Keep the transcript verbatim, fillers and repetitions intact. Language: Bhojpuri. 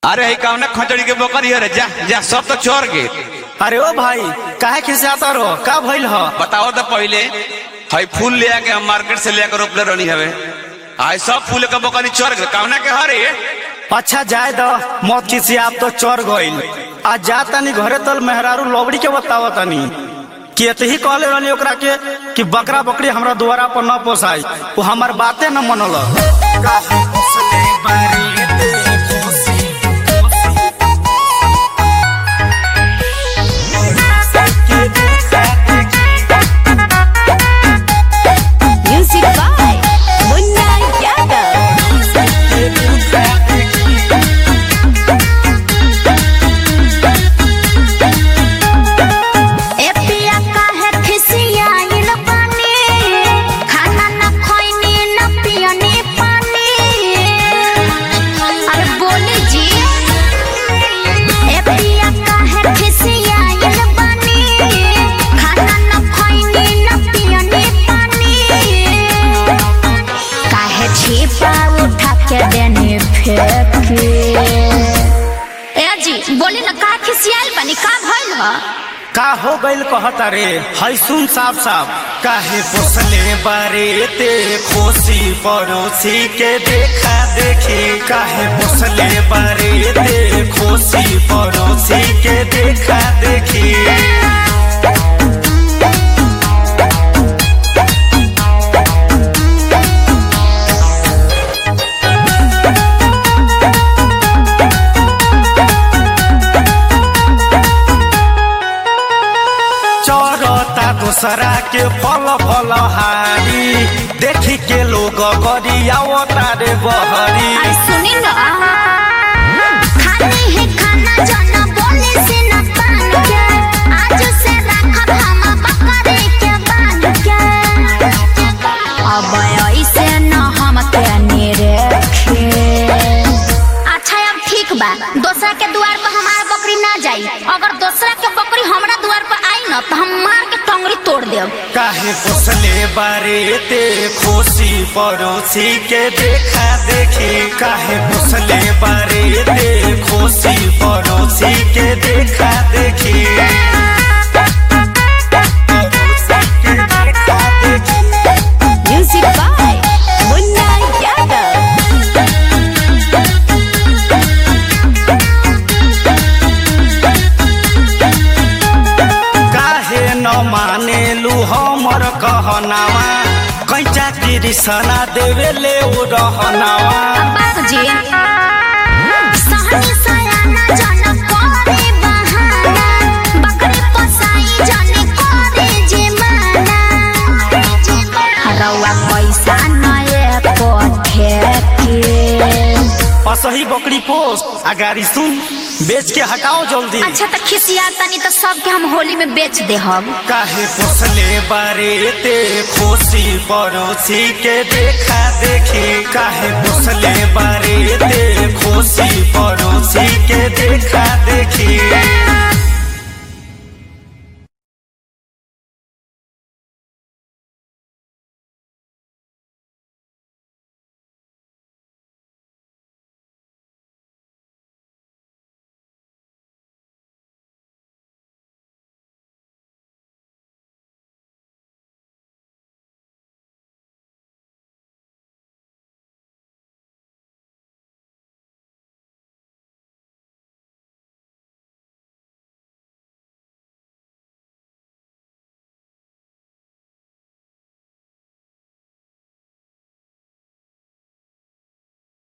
अरे ही कौन खचड़ी के बकरी है रे जा जा सब तो चोर के। अरे ओ भाई काहे खिसियाता रो का भइल ह बताओ तो पहले हई फूल ले आके हम मार्केट से ले आकर रोपले रहनी हवे आई सब फूल के बकरी चोर के कौना के हरे। अच्छा जाए द मत खिसियाब तो चोर गइल आज जा तनी घरे तल मेहरारू लोबड़ी के बताव तनी कि एतही कहले रहनी ओकरा के कि बकरा बकरी हमरा द्वारा पर न पोसाई वो हमार बातें न मनल। काहे पोसले बारी ते खुशी Music by Munna Yadav. ए पिया काहे खिसियाइल बानी खाना न खइनी न पियनी पानी। अरे बोली जी ए पिया काहे खिसियाइल बानी खाना न खइनी न पियनी पानी। काहे छिपा उठा के देनी फेंकी। ए जी बोली न का खिसियाइल बानी का भइल ह का हो गइल कहता रे हई सुन साफ साफ काहे पोसले बारे ते खोसी पड़ोसी के देखा देखी काहे पोसले बारे ते खोसी पड़ोसी के देखा देखी। दूसरा के फल फल हारी देखी के लोग गरियाओ तारे बहरी। अरे सुनी न खानी है खाना जाना बोले से न पान के आज से रखब हम बकरी के बांध के। अब ऐसे न हम के निरखे। अच्छा अब ठीक बा दूसरा के द्वार पर हमार बकरी ना जाई अगर दूसरा के बकरी हमरा द्वार पर आई न तो हम मार के टंगरी तोड़ देब। काहे पोसले बारे ते खोसी पड़ोसी के देखा देखी काहे पोसले बारे ते खोसी पड़ोसी के देखा देखी। Music by Munna Yadav. काहे न माने लू हमर कहनावा कैचा कृष्णा देवे ले उ रहनावा। बाप जी सहनी सयाना जन करे बहाना बकरी पोसाई जन करे जमाना। रउआ पैसा नए पठे के असही बकरी पोस अगारी सुन बेच के हटाओ जल्दी। अच्छा तो खिसिया तनी तो सबके हम होली में बेच दे हम। काहे पोसले बारे ते खोसी पड़ोसी के देखा देखी काहे पोसले बारे ते खोसी